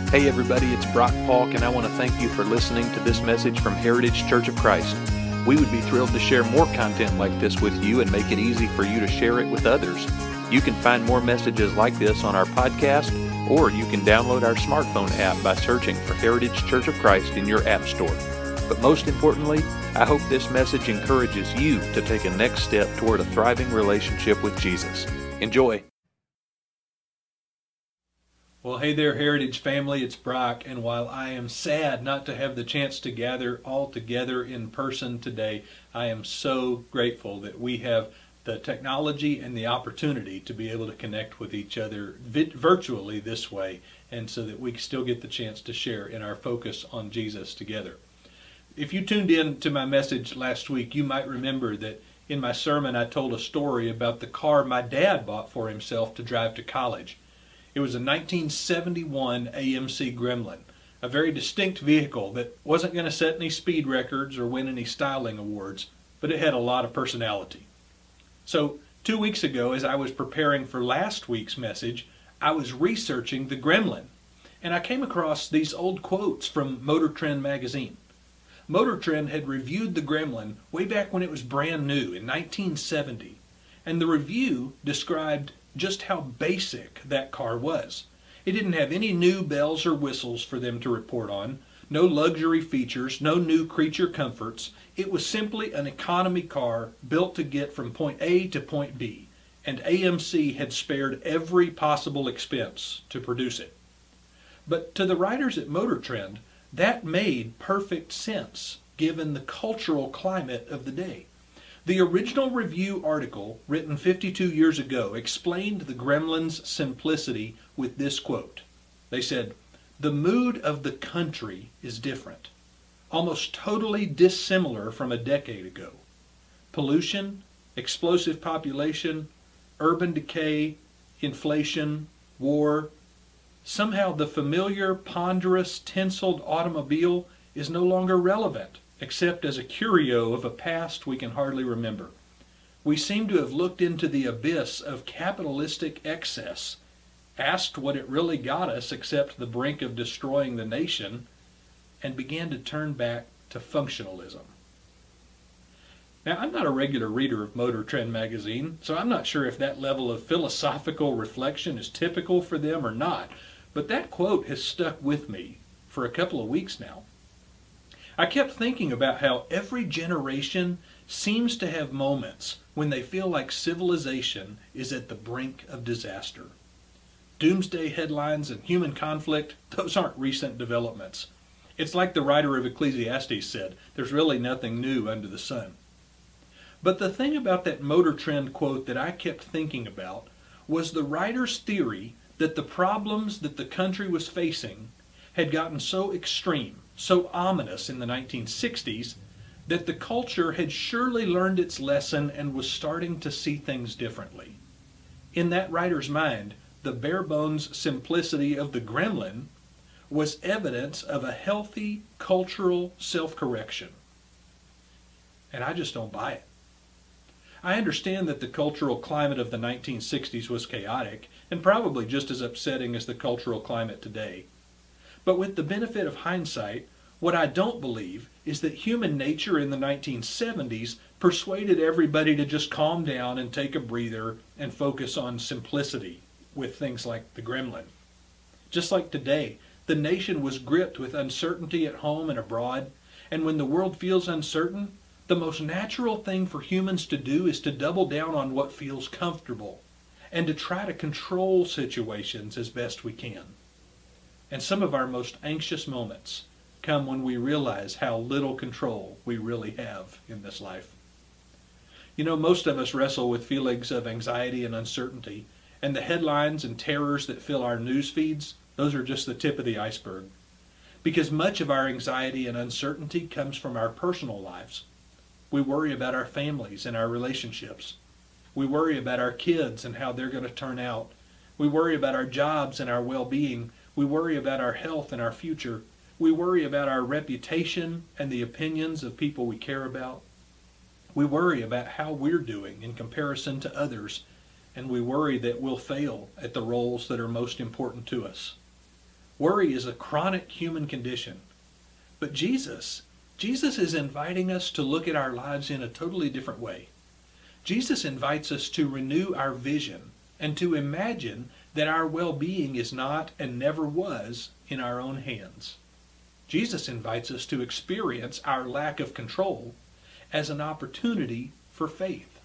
Hey everybody, it's Brock Paulk, and I want to thank you for listening to this message from Heritage Church of Christ. We would be thrilled to share more content like this with you and make it easy for you to share it with others. You can find more messages like this on our podcast, or you can download our smartphone app by searching for Heritage Church of Christ in your app store. But most importantly, I hope this message encourages you to take a next step toward a thriving relationship with Jesus. Enjoy. Well, hey there, Heritage family, it's Brock, and while I am sad not to have the chance to gather all together in person today, I am so grateful that we have the technology and the opportunity to be able to connect with each other virtually this way, and so that we still get the chance to share in our focus on Jesus together. If you tuned in to my message last week, you might remember that in my sermon I told a story about the car my dad bought for himself to drive to college. It was a 1971 AMC Gremlin, a very distinct vehicle that wasn't going to set any speed records or win any styling awards, but it had a lot of personality. So 2 weeks ago, as I was preparing for last week's message, I was researching the Gremlin, and I came across these old quotes from Motor Trend magazine. Motor Trend had reviewed the Gremlin way back when it was brand new in 1970, and the review described just how basic that car was. It didn't have any new bells or whistles for them to report on, no luxury features, no new creature comforts. It was simply an economy car built to get from point A to point B, and AMC had spared every possible expense to produce it. But to the writers at Motor Trend, that made perfect sense given the cultural climate of the day. The original review article, written 52 years ago, explained the Gremlin's simplicity with this quote. They said, "The mood of the country is different, almost totally dissimilar from a decade ago. Pollution, explosive population, urban decay, inflation, war. Somehow the familiar, ponderous, tinseled automobile is no longer relevant, except as a curio of a past we can hardly remember. We seem to have looked into the abyss of capitalistic excess, asked what it really got us except the brink of destroying the nation, and began to turn back to functionalism." Now, I'm not a regular reader of Motor Trend magazine, so I'm not sure if that level of philosophical reflection is typical for them or not, but that quote has stuck with me for a couple of weeks now. I kept thinking about how every generation seems to have moments when they feel like civilization is at the brink of disaster. Doomsday headlines and human conflict, those aren't recent developments. It's like the writer of Ecclesiastes said, there's really nothing new under the sun. But the thing about that Motor Trend quote that I kept thinking about was the writer's theory that the problems that the country was facing had gotten so extreme, so ominous in the 1960s, that the culture had surely learned its lesson and was starting to see things differently. In that writer's mind, the bare-bones simplicity of the Gremlin was evidence of a healthy cultural self-correction. And I just don't buy it. I understand that the cultural climate of the 1960s was chaotic and probably just as upsetting as the cultural climate today. But with the benefit of hindsight, what I don't believe is that human nature in the 1970s persuaded everybody to just calm down and take a breather and focus on simplicity with things like the Gremlin. Just like today, the nation was gripped with uncertainty at home and abroad, and when the world feels uncertain, the most natural thing for humans to do is to double down on what feels comfortable and to try to control situations as best we can. And some of our most anxious moments come when we realize how little control we really have in this life. You know, most of us wrestle with feelings of anxiety and uncertainty, and the headlines and terrors that fill our news feeds, those are just the tip of the iceberg. Because much of our anxiety and uncertainty comes from our personal lives. We worry about our families and our relationships. We worry about our kids and how they're going to turn out. We worry about our jobs and our well-being. We worry about our health and our future. We worry about our reputation and the opinions of people we care about. We worry about how we're doing in comparison to others, and we worry that we'll fail at the roles that are most important to us. Worry is a chronic human condition. But Jesus is inviting us to look at our lives in a totally different way. Jesus invites us to renew our vision and to imagine that our well-being is not and never was in our own hands. Jesus invites us to experience our lack of control as an opportunity for faith.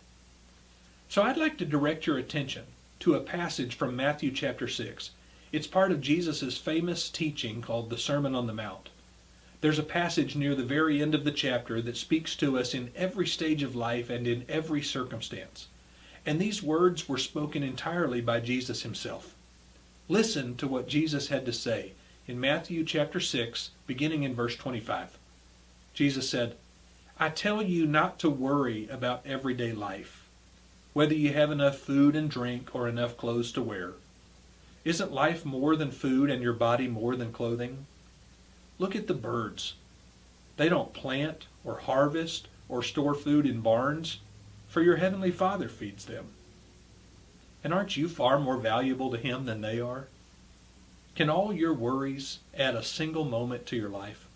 So I'd like to direct your attention to a passage from Matthew chapter 6. It's part of Jesus' famous teaching called the Sermon on the Mount. There's a passage near the very end of the chapter that speaks to us in every stage of life and in every circumstance. And these words were spoken entirely by Jesus himself. Listen to what Jesus had to say in Matthew chapter 6, beginning in verse 25. Jesus said, "I tell you not to worry about everyday life, whether you have enough food and drink or enough clothes to wear. Isn't life more than food and your body more than clothing? Look at the birds. They don't plant or harvest or store food in barns, for your heavenly Father feeds them. And aren't you far more valuable to Him than they are? Can all your worries add a single moment to your life?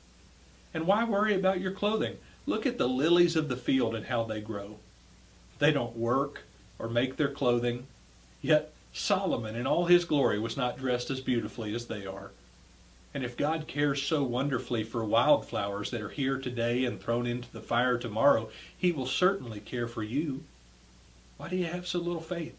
And why worry about your clothing? Look at the lilies of the field and how they grow. They don't work or make their clothing, yet Solomon in all his glory was not dressed as beautifully as they are. And if God cares so wonderfully for wildflowers that are here today and thrown into the fire tomorrow, He will certainly care for you. Why do you have so little faith?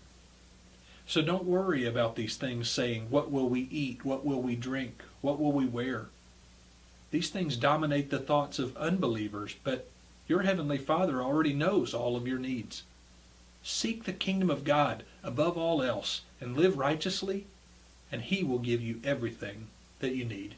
So don't worry about these things saying, what will we eat? What will we drink? What will we wear? These things dominate the thoughts of unbelievers, but your Heavenly Father already knows all of your needs. Seek the kingdom of God above all else and live righteously, and He will give you everything that you need."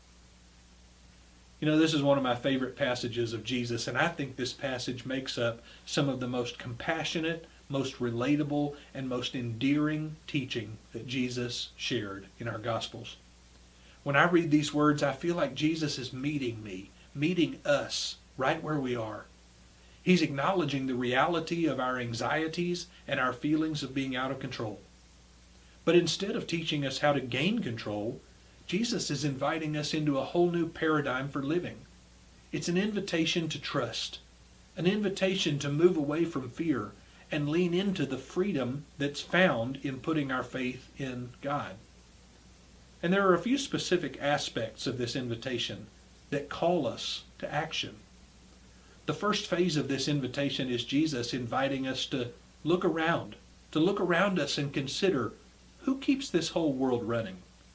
You know, this is one of my favorite passages of Jesus, and I think this passage makes up some of the most compassionate, most relatable, and most endearing teaching that Jesus shared in our Gospels. When I read these words, I feel like Jesus is meeting me, meeting us right where we are. He's acknowledging the reality of our anxieties and our feelings of being out of control. But instead of teaching us how to gain control, Jesus is inviting us into a whole new paradigm for living. It's an invitation to trust, an invitation to move away from fear and lean into the freedom that's found in putting our faith in God. And there are a few specific aspects of this invitation that call us to action. The first phase of this invitation is Jesus inviting us to look around us and consider, who keeps this whole world running?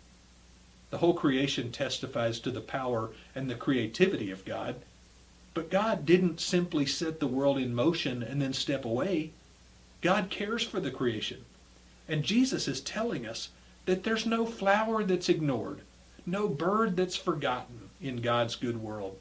The whole creation testifies to the power and the creativity of God. But God didn't simply set the world in motion and then step away. God cares for the creation. And Jesus is telling us that there's no flower that's ignored, no bird that's forgotten in God's good world.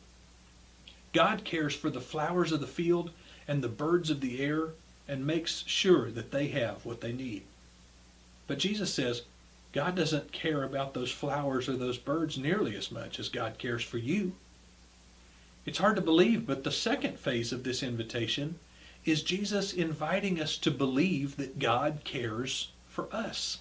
God cares for the flowers of the field and the birds of the air and makes sure that they have what they need. But Jesus says, God doesn't care about those flowers or those birds nearly as much as God cares for you. It's hard to believe, but the second phase of this invitation is Jesus inviting us to believe that God cares for us.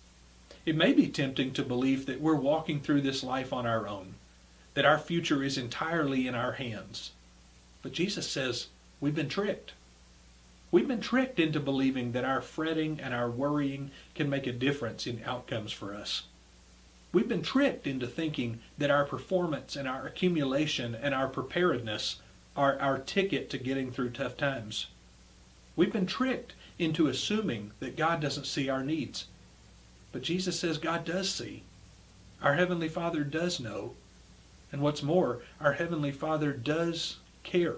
It may be tempting to believe that we're walking through this life on our own, that our future is entirely in our hands. But Jesus says we've been tricked. We've been tricked into believing that our fretting and our worrying can make a difference in outcomes for us. We've been tricked into thinking that our performance and our accumulation and our preparedness are our ticket to getting through tough times. We've been tricked into assuming that God doesn't see our needs. But Jesus says God does see. Our Heavenly Father does know. And what's more, our Heavenly Father does care.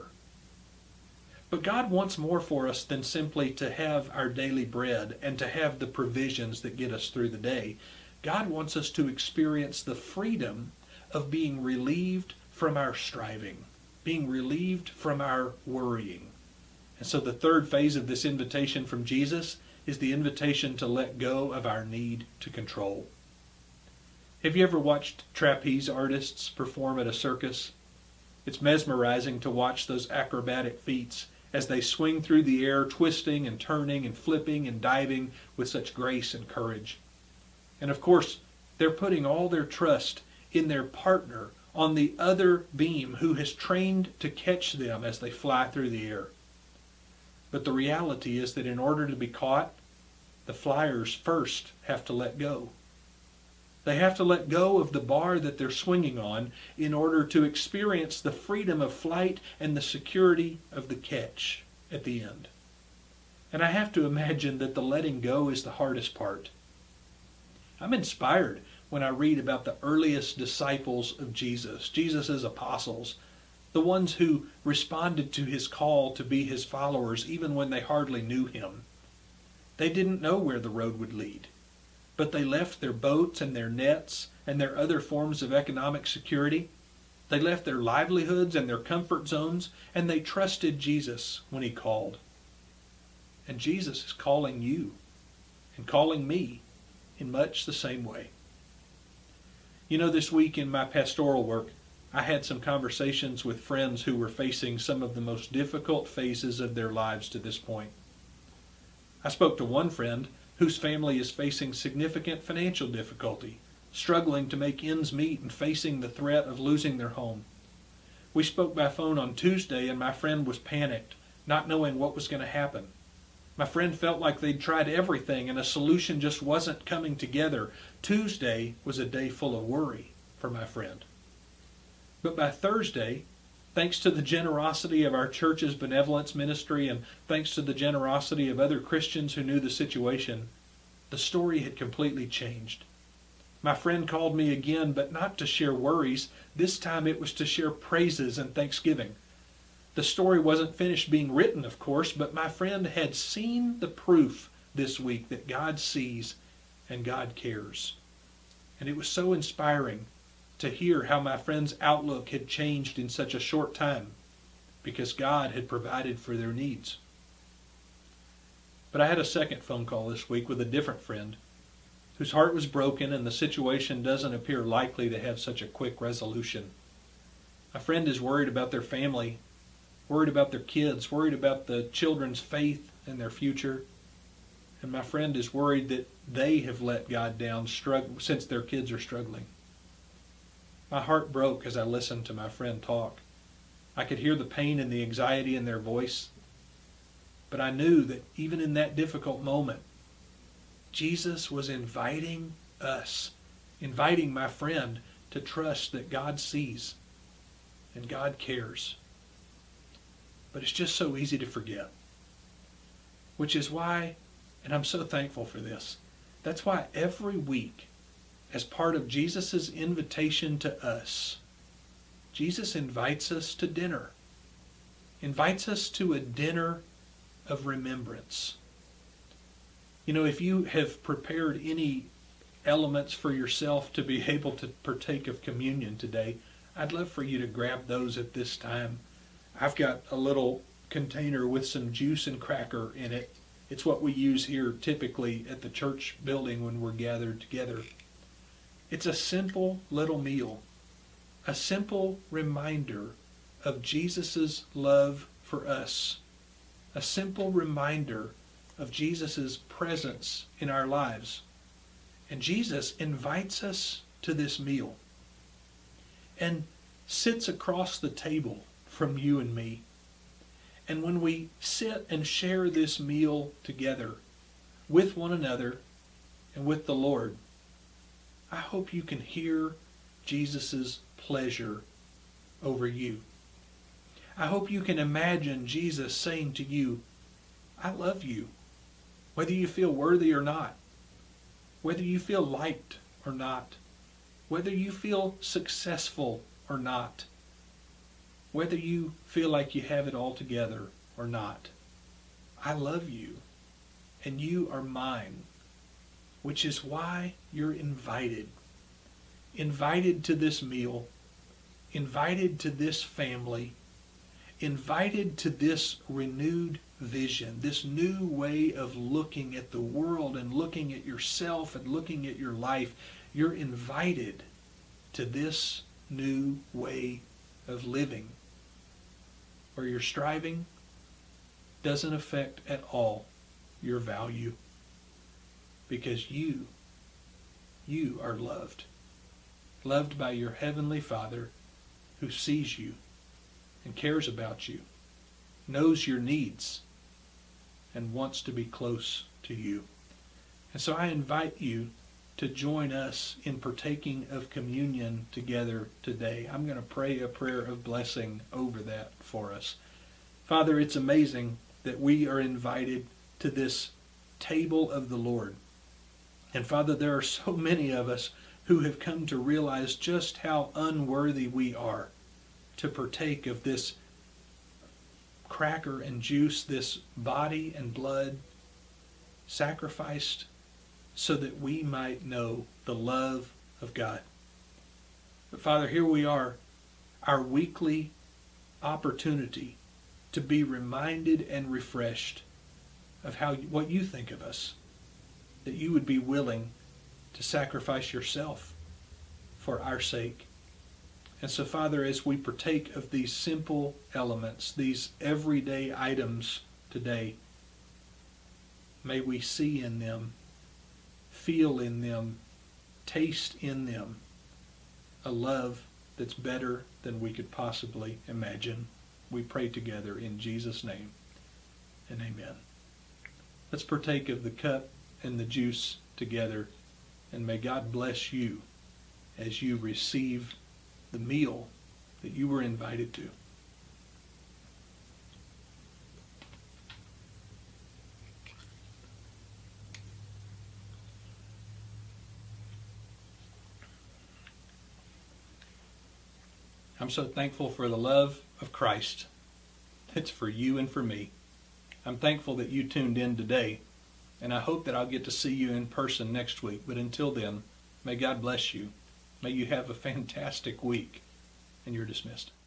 But God wants more for us than simply to have our daily bread and to have the provisions that get us through the day. God wants us to experience the freedom of being relieved from our striving, being relieved from our worrying. And so the third phase of this invitation from Jesus is the invitation to let go of our need to control. Have you ever watched trapeze artists perform at a circus? It's mesmerizing to watch those acrobatic feats as they swing through the air, twisting and turning and flipping and diving with such grace and courage. And of course, They're putting all their trust in their partner on the other beam who has trained to catch them as they fly through the air. But the reality is that in order to be caught, the flyers first have to let go. They have to let go of the bar that they're swinging on in order to experience the freedom of flight and the security of the catch at the end. And I have to imagine that the letting go is the hardest part. I'm inspired when I read about the earliest disciples of Jesus, Jesus' apostles, the ones who responded to his call to be his followers even when they hardly knew him. They didn't know where the road would lead, but they left their boats and their nets and their other forms of economic security. They left their livelihoods and their comfort zones, and they trusted Jesus when he called. And Jesus is calling you and calling me in much the same way. You know, this week in my pastoral work, I had some conversations with friends who were facing some of the most difficult phases of their lives to this point. I spoke to one friend whose family is facing significant financial difficulty, struggling to make ends meet and facing the threat of losing their home. We spoke by phone on Tuesday, and my friend was panicked, not knowing what was going to happen. My friend felt like they'd tried everything and a solution just wasn't coming together. Tuesday was a day full of worry for my friend. But by Thursday, thanks to the generosity of our church's benevolence ministry and thanks to the generosity of other Christians who knew the situation, the story had completely changed. My friend called me again, but not to share worries. This time it was to share praises and thanksgiving. The story wasn't finished being written, of course, but my friend had seen the proof this week that God sees and God cares. And it was so inspiring to hear how my friend's outlook had changed in such a short time because God had provided for their needs. But I had a second phone call this week with a different friend whose heart was broken and the situation doesn't appear likely to have such a quick resolution. My friend is worried about their family, worried about their kids, worried about the children's faith and their future. And my friend is worried that they have let God down since their kids are struggling. My heart broke as I listened to my friend talk. I could hear the pain and the anxiety in their voice. But I knew that even in that difficult moment, Jesus was inviting us, inviting my friend to trust that God sees and God cares. But it's just so easy to forget. Which is why, and I'm so thankful for this, that's why every week, as part of Jesus' invitation to us, Jesus invites us to dinner. Invites us to a dinner of remembrance. You know, if you have prepared any elements for yourself to be able to partake of communion today, I'd love for you to grab those at this time. I've got a little container with some juice and cracker in it. It's what we use here typically at the church building when we're gathered together. It's a simple little meal, a simple reminder of Jesus' love for us, a simple reminder of Jesus' presence in our lives. And Jesus invites us to this meal and sits across the table from you and me. And when we sit and share this meal together with one another and with the Lord, I hope you can hear Jesus' pleasure over you. I hope you can imagine Jesus saying to you, I love you, whether you feel worthy or not, whether you feel liked or not, whether you feel successful or not, whether you feel like you have it all together or not. I love you, and you are mine, which is why you're invited. Invited to this meal, invited to this family, invited to this renewed vision, this new way of looking at the world and looking at yourself and looking at your life. You're invited to this new way of living, where your striving doesn't affect at all your value, because you you are loved. Loved by your heavenly Father who sees you and cares about you, knows your needs, and wants to be close to you. And so I invite you to join us in partaking of communion together today. I'm going to pray a prayer of blessing over that for us. Father, it's amazing that we are invited to this table of the Lord. And Father, there are so many of us who have come to realize just how unworthy we are to partake of this cracker and juice, this body and blood sacrificed so that we might know the love of God. But Father, here we are, our weekly opportunity to be reminded and refreshed of what you think of us, that you would be willing to sacrifice yourself for our sake. And so, Father, as we partake of these simple elements, these everyday items today, may we see in them, feel in them, taste in them a love that's better than we could possibly imagine. We pray together in Jesus' name, and amen. Let's partake of the cup and the juice together, and may God bless you as you receive the meal that you were invited to. I'm so thankful for the love of Christ. It's for you and for me. I'm thankful that you tuned in today, and I hope that I'll get to see you in person next week. But until then, may God bless you. May you have a fantastic week, and you're dismissed.